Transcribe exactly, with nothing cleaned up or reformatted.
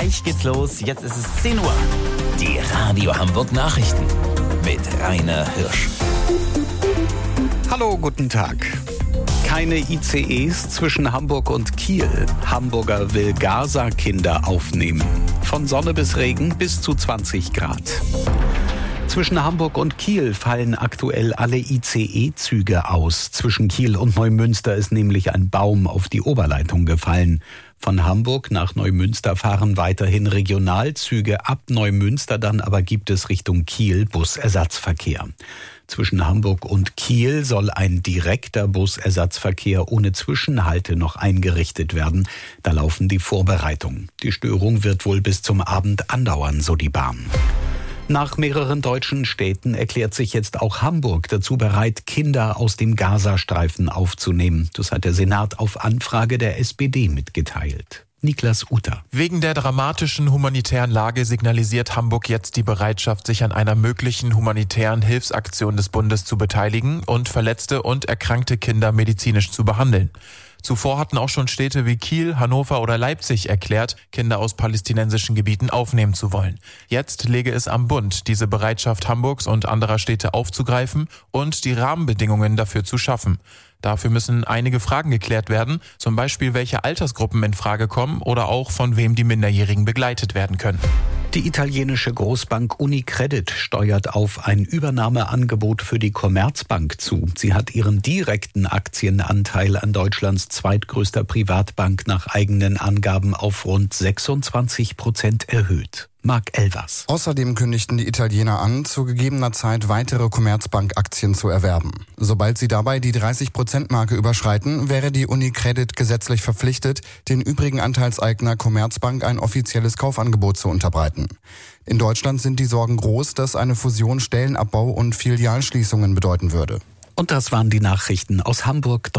Gleich geht's los. Jetzt ist es zehn Uhr. Die Radio Hamburg Nachrichten mit Rainer Hirsch. Hallo, guten Tag. Keine I C Es zwischen Hamburg und Kiel. Hamburger will Gaza-Kinder aufnehmen. Von Sonne bis Regen bis zu zwanzig Grad. Zwischen Hamburg und Kiel fallen aktuell alle I C E-Züge aus. Zwischen Kiel und Neumünster ist nämlich ein Baum auf die Oberleitung gefallen. Von Hamburg nach Neumünster fahren weiterhin Regionalzüge. Ab Neumünster dann aber gibt es Richtung Kiel Busersatzverkehr. Zwischen Hamburg und Kiel soll ein direkter Busersatzverkehr ohne Zwischenhalte noch eingerichtet werden. Da laufen die Vorbereitungen. Die Störung wird wohl bis zum Abend andauern, so die Bahn. Nach mehreren deutschen Städten erklärt sich jetzt auch Hamburg dazu bereit, Kinder aus dem Gazastreifen aufzunehmen. Das hat der Senat auf Anfrage der S P D mitgeteilt. Niklas Utter. Wegen der dramatischen humanitären Lage signalisiert Hamburg jetzt die Bereitschaft, sich an einer möglichen humanitären Hilfsaktion des Bundes zu beteiligen und verletzte und erkrankte Kinder medizinisch zu behandeln. Zuvor hatten auch schon Städte wie Kiel, Hannover oder Leipzig erklärt, Kinder aus palästinensischen Gebieten aufnehmen zu wollen. Jetzt läge es am Bund, diese Bereitschaft Hamburgs und anderer Städte aufzugreifen und die Rahmenbedingungen dafür zu schaffen. Dafür müssen einige Fragen geklärt werden, zum Beispiel welche Altersgruppen in Frage kommen oder auch von wem die Minderjährigen begleitet werden können. Die italienische Großbank Unicredit steuert auf ein Übernahmeangebot für die Commerzbank zu. Sie hat ihren direkten Aktienanteil an Deutschlands zweitgrößter Privatbank nach eigenen Angaben auf rund sechsundzwanzig Prozent erhöht. Marc Elvers. Außerdem kündigten die Italiener an, zu gegebener Zeit weitere Commerzbank-Aktien zu erwerben. Sobald sie dabei die dreißig Prozent Marke überschreiten, wäre die Unicredit gesetzlich verpflichtet, den übrigen Anteilseigner Commerzbank ein offizielles Kaufangebot zu unterbreiten. In Deutschland sind die Sorgen groß, dass eine Fusion Stellenabbau und Filialschließungen bedeuten würde. Und das waren die Nachrichten aus Hamburg.